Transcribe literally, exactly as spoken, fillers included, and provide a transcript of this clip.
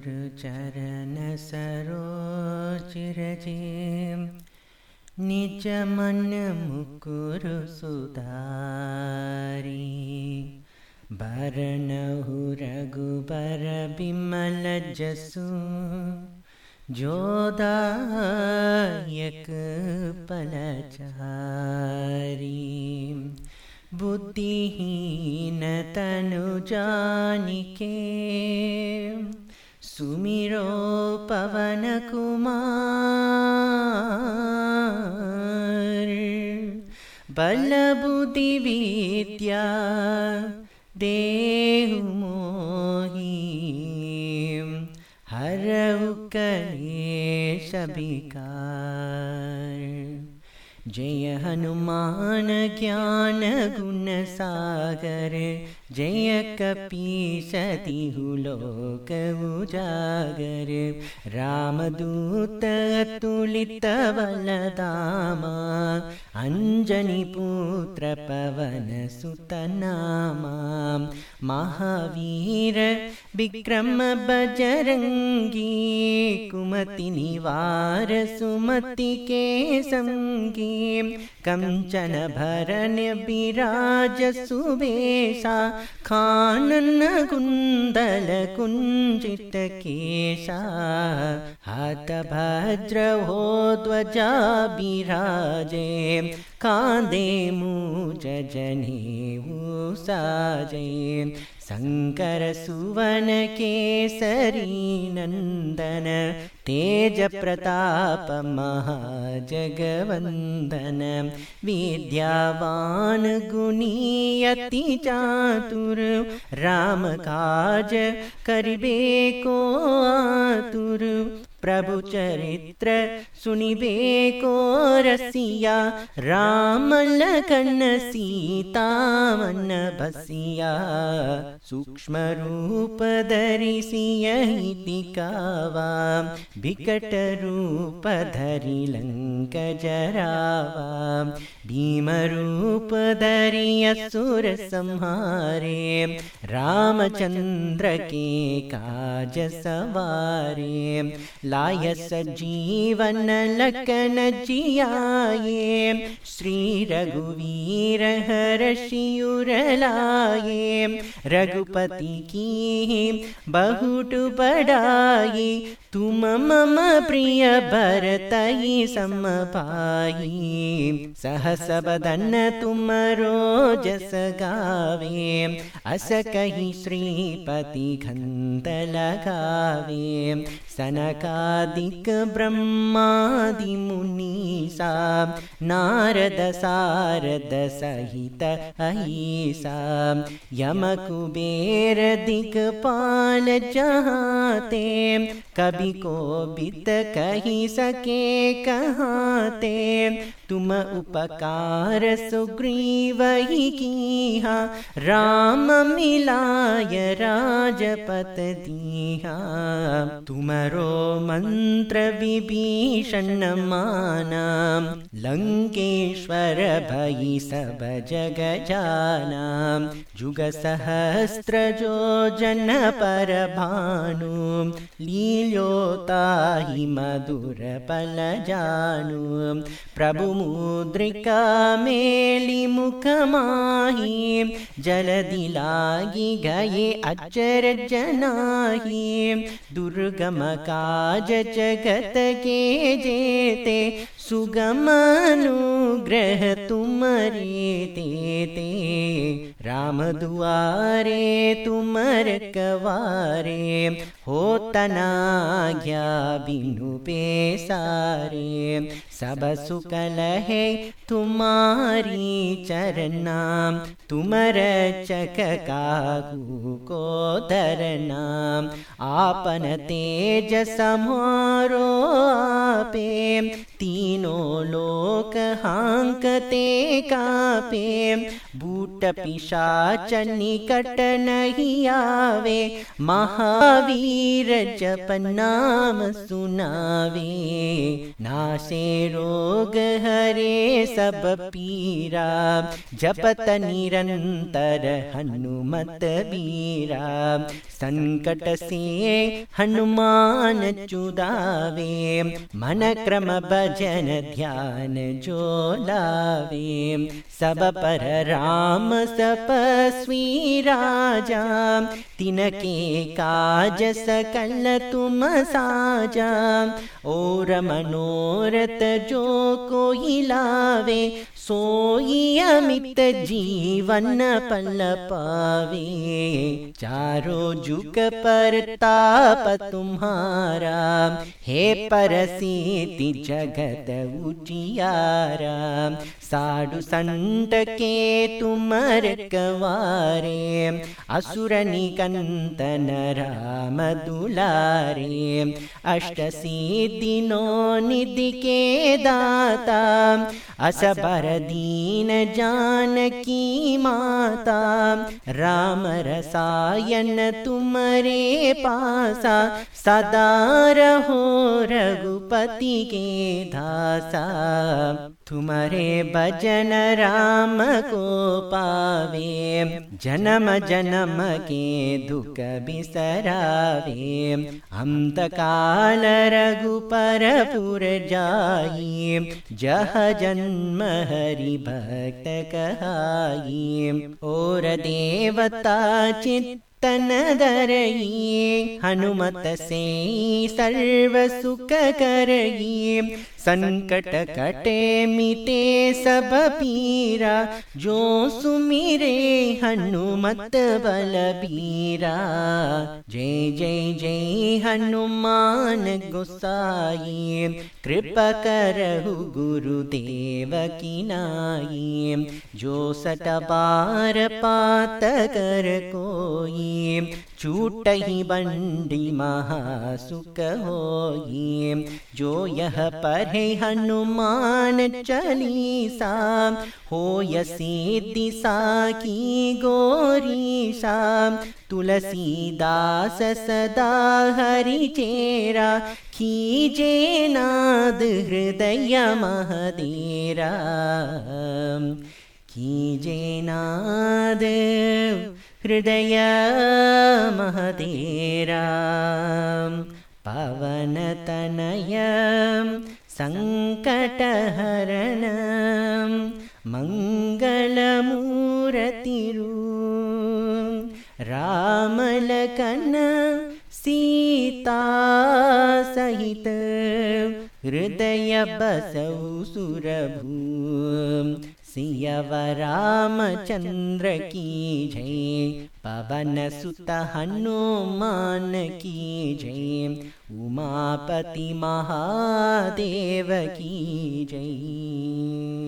गुरु चरण सरोज रजे निज मन मुकुरु सुधारी बरनहु रघुबर बिमल जसु जोदायक फलचारी बुद्धिहीन तनु जानिके सुमिरो पवन कुमार बल बुद्धि विद्या देहु मोहि हरहु कलेश विकार। जय हनुमान ज्ञान गुण सागर जय कपीस तिहु लोक उजागर। रामदूत अतुलित बलधामा अंजनी पुत्र पवन सुत नामा। महावीर विक्रम बजरंगी कुमति निवार सुमति के संगी। कंचन भरन बिराज सुबेसा कानन कुंडल कुंजित केसा। हाथ भज्र हो ध्वजा बिराजे कांधे मूज जनेऊ साजे। शंकर सुवन केसरी नंदन तेज प्रताप महाजगवंदन। विद्यावान गुणी अति चातुर राम काज करिबे को आतुर। प्रभु चरित्र सुनिबे को रसिया राम लखन सीता मन बसिया। सूक्ष्म रूप धरि सियहि दिखावा विकट रूप धरि लंक जरावा। भीम रूप धरि असुर संहारे रामचंद्र के काज सवारे। लाय सजीवन लखन जियाए श्री रघुवीर हर्षि उर लाए। रघुपति की बहुत बड़ाई तुम मम प्रिय भरतहि सम भाई। सहस बदन तुम रोजस गावे अस कहि श्रीपति घंत लगावे। सनकादिक ब्रह्मादि मुनीसा नारद सारद सहित अहिसा। यम कुबेर दिक्पाल जहाते कभी को बित कही सके कहाते। तुम उपकार सुग्रीव ही कीहा राम मिलाय राजपत दीहा। तुमरो मंत्र विभीषण माना लंकेश्वर भई सब जग जाना। जुग सहस्त्र जो जन पर भानु लील्योताहि मधुर पल जानु। प्रभु मुद्रिका मेली मुख माही जलधि लागी गए अचरज नाही। दुर्गम काज जगत के जेते सुगम अनुग्रह तुमरे तेते। राम दुआरे तुम रखवारे होत न आज्ञा बिनु पैसारे। सब सुख लहे तुम्हारी चरना तुम रक्षक काहू को धरना। आपन तेज समारो आपे तीनों लोक हांकते कापे। बूट पिशाच निकट नहीं आवे महावीर जप नाम सुनावे। नासे रोग हरे सब पीरा, जपत निरंतर हनुमत बीरा। संकट से हनुमान चुदावे, मन क्रम भजन ध्यान जो लावे। सब पर राम तपस्वी राजा, तिनके काज सकल तुम साजा। और मनोरथ जो कोई लावे, सोई अमित जीवन पल पावे। चारों जुग पर ताप तुम्हारा, हे परसिद्धि जगत उजियारा। साधु संत के तुम रखवारे, असुर निकंदन राम दुलारे। अष्ट सिद्धि नौ निधि के दाता, असबर दीन जानकी माता। राम रसायन तुम्हारे पासा, सदा रहो रघुपति के दासा। तुम्हारे भजन राम को पावे, जन्म जन्म के दुख बिसरावे। अंत काल रघुपर पुर जाई, जह जन्म हरि भक्त कहाई। और देवता चित्तन धरई, हनुमत से सर्व सुख करई। संकट कटे मिटे सब पीरा, जो सुमिरे हनुमत बलबीरा। जय जय जय हनुमान गोसाई, कृपा करहु गुरुदेव की नाई। जो सत बार पात कर कोई, छूटहि बंडी महासुख होई। जो यह पढ़े हनुमान चालीसा, होय सिद्धि साकी गौरीसा। तुलसीदास सदा हरि चेरा, कीजे नाद हृदय महदेरा। कीजे नाद हृदय महदेरा। पवन तनय संकट हरण, मंगल मूर्ति राम लखन सीता सहित, हृदय बसउ सुरभूम। सियावर रामचंद्र की जय, पवन सुत हनुमान की जय। उमापति महादेव की जय।